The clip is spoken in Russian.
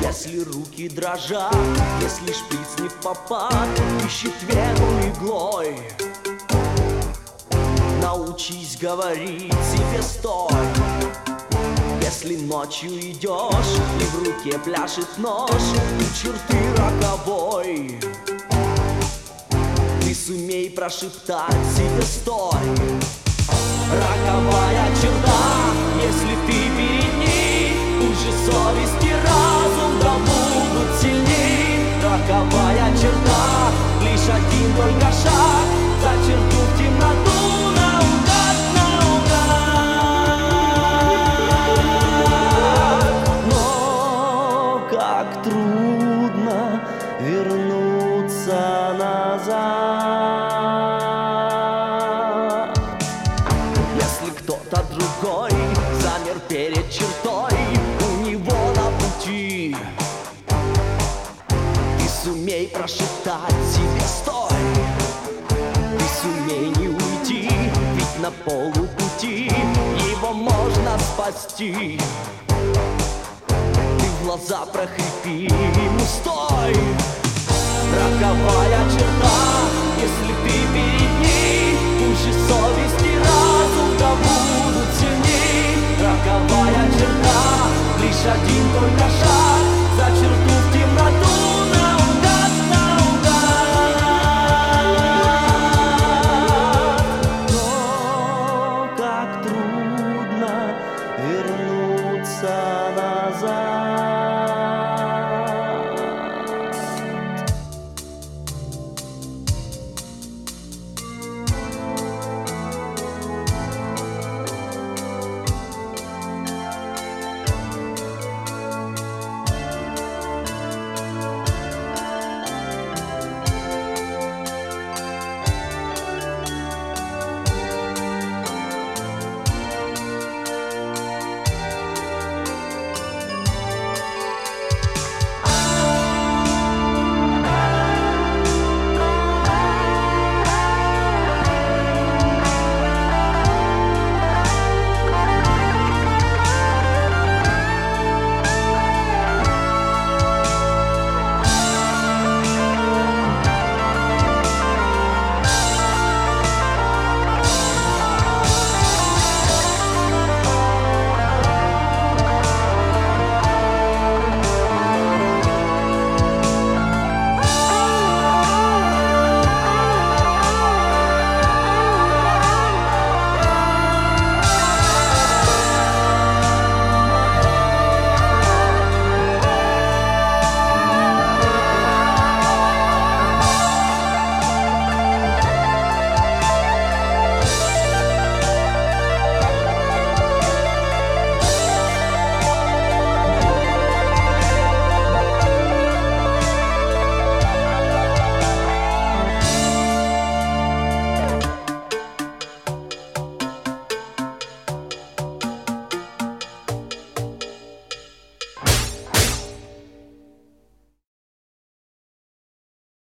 Если руки дрожат, если шприц не в попад, ищет вену иглой. Научись говорить себе стой. Если ночью идешь и в руке пляшет нож, у черты роковой, ты сумей прошептать себе стой. Роковая черта, если ты перед ней, пусть же совесть и разум да будут сильней. Роковая черта, лишь один только шаг за черту в темноту наугад, наугад. Но как трудно вернуться назад. Если кто-то другой замер перед чертой, у него на пути, ты сумей прошептать себе стой. Ты сумей не уйти, ведь на полупути его можно спасти. Ты в глаза прохрипи ему стой. Роковая черта, если ты перед ней, пусть же совесть и разум да будут сильней. Роковая черта, лишь один только шаг за черту в темноту наугад, наугад. Но как трудно вернуться назад.